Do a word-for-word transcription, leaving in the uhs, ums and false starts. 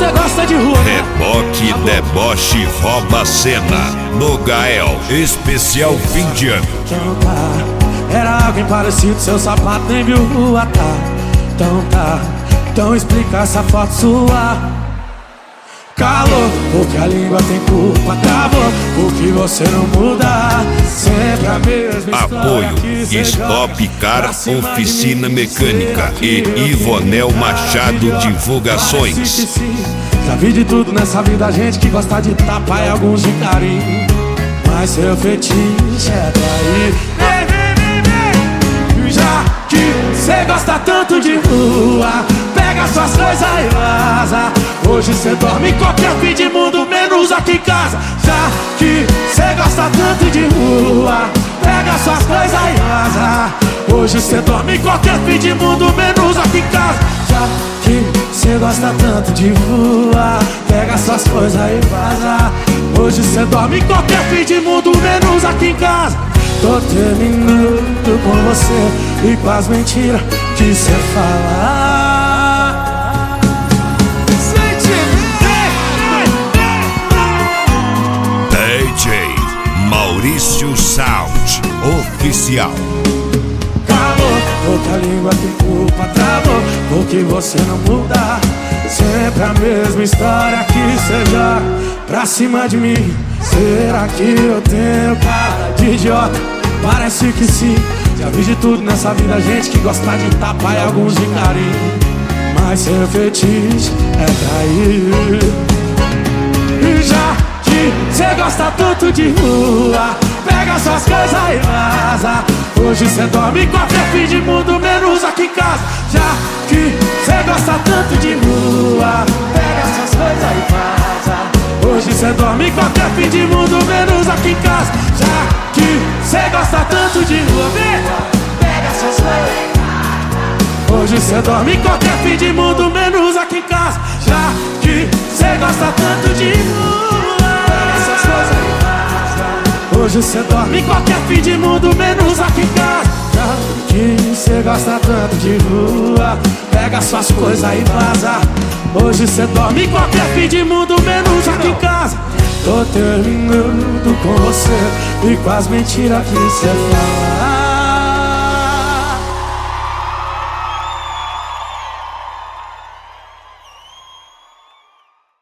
você gosta de rua, né? Reboque, deboche, rouba a cena. No Gael, especial fim de ano. Então tá, era alguém parecido, seu sapato nem viu rua, tá? Então tá, então explica essa foto sua. Calor, porque a língua tem culpa, travou, porque você não muda. Sempre a mesma história. Apoio Stop Car Oficina Mecânica e Ivonel Machado Divulgações. Já vi de tudo nessa vida, gente que gosta de tapa e alguns de carinho, mas seu fetiche é trair. Já que cê gosta tanto de rua, pega suas coisas e vaza. Hoje cê dorme em qualquer fim de mundo, menos aqui em casa. Já que cê gosta tanto de rua, pega suas coisas e vaza. Hoje cê dorme em qualquer fim de mundo, menos aqui em casa. Já que cê gosta tanto de rua, pega suas coisas e vaza. Hoje cê dorme em qualquer fim de mundo, menos aqui em casa. Tô terminando com você e com as mentiras que cê fala. D J Maurício Sound Oficial. Calor, porque a língua tem culpa, travou, porque você não muda. Sempre a mesma história que cê joga pra cima de mim. Será que eu tenho cara de idiota? Parece que sim. Já vi de tudo nessa vida, gente que gosta de tapa e alguns de carinho, mas seu fetiche é trair. E já que cê gosta tanto de rua, pega suas coisas e vaza. Hoje cê dorme em qualquer fim de mundo, menos aqui em casa. Já que cê gosta tanto de rua, pega suas coisas e vaza. Hoje cê dorme em qualquer fim de mundo, menos aqui em casa. Já que cê gosta tanto de rua, pega suas coisas e vaza. Hoje cê dorme em qualquer fim de mundo, menos aqui em casa. Já que cê gosta tanto de rua, pega suas coisas e vaza. Hoje cê dorme em qualquer fim de mundo, menos aqui em casa. Já que cê gosta tanto de rua, pega suas coisas e vaza. Hoje cê dorme em qualquer fim de mundo, menos aqui em casa. Tô terminando com você e com as mentiras que cê fala.